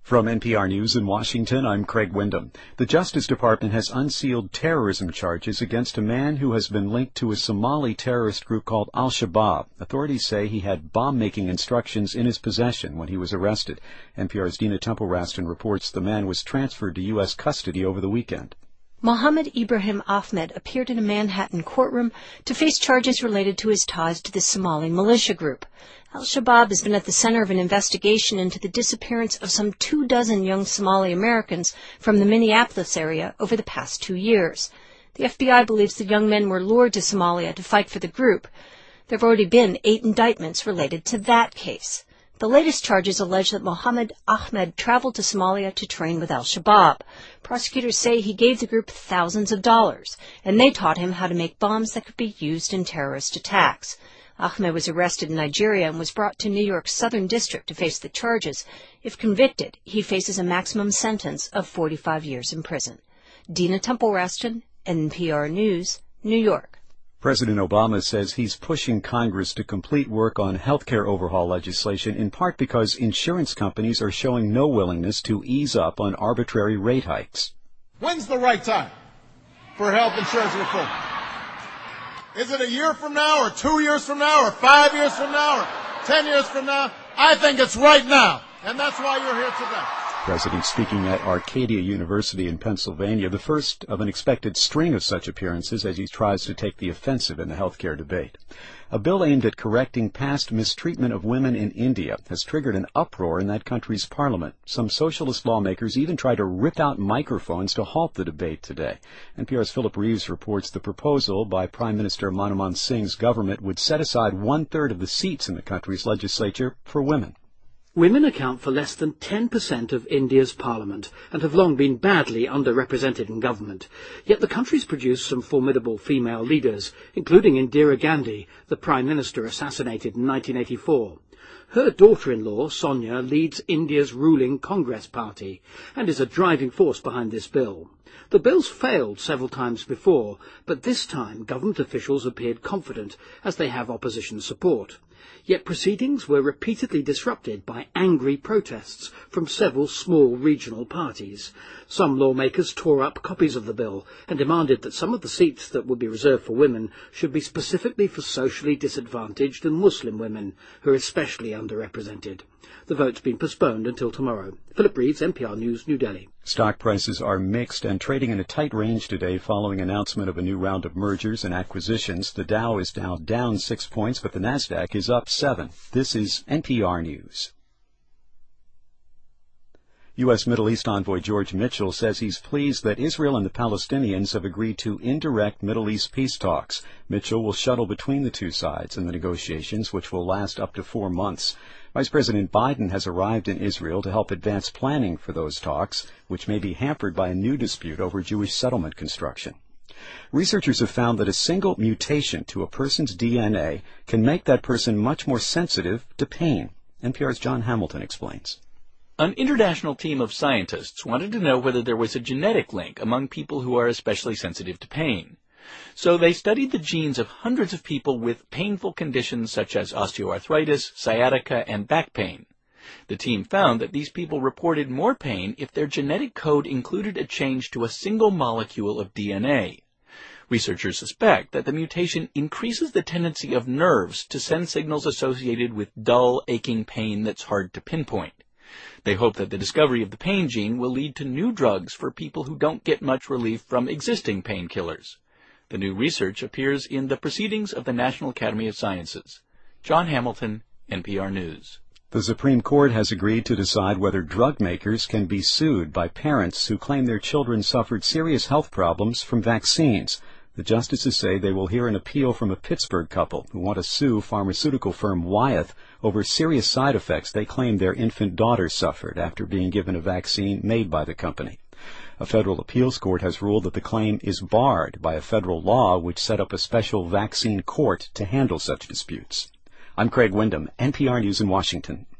From NPR News in Washington, I'm Craig Windham. The Justice Department has unsealed terrorism charges against a man who has been linked to a Somali terrorist group called Al-Shabaab. Authorities say he had bomb-making instructions in his possession when he was arrested. NPR's Dina Temple-Raston reports the man was transferred to U.S. custody over the weekend. Mohammed Ibrahim Ahmed appeared in a Manhattan courtroom to face charges related to his ties to the Somali militia group. Al-Shabaab has been at the center of an investigation into the disappearance of some 24 young Somali Americans from the Minneapolis area over the past 2 years. The FBI believes the young men were lured to Somalia to fight for the group. There have already been 8 indictments related to that case. The latest charges allege that Mohammed Ahmed traveled to Somalia to train with Al-Shabaab. Prosecutors say he gave the group thousands of dollars, and they taught him how to make bombs that could be used in terrorist attacks. Ahmed was arrested in Nigeria and was brought to New York's Southern District to face the charges. If convicted, he faces a maximum sentence of 45 years in prison. Dina Temple-Raston, NPR News, New York. President Obama says he's pushing Congress to complete work on health care overhaul legislation, in part because insurance companies are showing no willingness to ease up on arbitrary rate hikes. When's the right time for health insurance reform? Is it a year from now, or 2 years from now, or 5 years from now, or 10 years from now? I think it's right now, and that's why you're here today. President speaking at Arcadia University in Pennsylvania, the first of an expected string of such appearances as he tries to take the offensive in the healthcare debate. A bill aimed at correcting past mistreatment of women in India has triggered an uproar in that country's parliament. Some socialist lawmakers even tried to rip out microphones to halt the debate today. NPR's Philip Reeves reports the proposal by Prime Minister Manmohan Singh's government would set aside 1/3 of the seats in the country's legislature for women. Women account for less than 10% of India's parliament and have long been badly underrepresented in government. Yet the country's produced some formidable female leaders, including Indira Gandhi, the prime minister assassinated in 1984. Her daughter-in-law, Sonia, leads India's ruling Congress party and is a driving force behind this bill. The bill's failed several times before, but this time government officials appeared confident as they have opposition support. Yet proceedings were repeatedly disrupted by angry protests from several small regional parties. Some lawmakers tore up copies of the bill and demanded that some of the seats that would be reserved for women should be specifically for socially disadvantaged and Muslim women, who are especially underrepresented. The vote's been postponed until tomorrow. Philip Reeves, NPR News, New Delhi. Stock prices are mixed and trading in a tight range today following announcement of a new round of mergers and acquisitions. The Dow is now down 6 points, but the Nasdaq is up 7. This is NPR News. U.S. Middle East envoy George Mitchell says he's pleased that Israel and the Palestinians have agreed to indirect Middle East peace talks. Mitchell will shuttle between the two sides in the negotiations, which will last up to 4 months. Vice President Biden has arrived in Israel to help advance planning for those talks, which may be hampered by a new dispute over Jewish settlement construction. Researchers have found that a single mutation to a person's DNA can make that person much more sensitive to pain. NPR's John Hamilton explains. An international team of scientists wanted to know whether there was a genetic link among people who are especially sensitive to pain. So they studied the genes of hundreds of people with painful conditions such as osteoarthritis, sciatica, and back pain. The team found that these people reported more pain if their genetic code included a change to a single molecule of DNA. Researchers suspect that the mutation increases the tendency of nerves to send signals associated with dull, aching pain that's hard to pinpoint. They hope that the discovery of the pain gene will lead to new drugs for people who don't get much relief from existing painkillers. The new research appears in the Proceedings of the National Academy of Sciences. John Hamilton, NPR News. The Supreme Court has agreed to decide whether drug makers can be sued by parents who claim their children suffered serious health problems from vaccines. The justices say they will hear an appeal from a Pittsburgh couple who want to sue pharmaceutical firm Wyeth over serious side effects they claim their infant daughter suffered after being given a vaccine made by the company. A federal appeals court has ruled that the claim is barred by a federal law which set up a special vaccine court to handle such disputes. I'm Craig Windham, NPR News in Washington.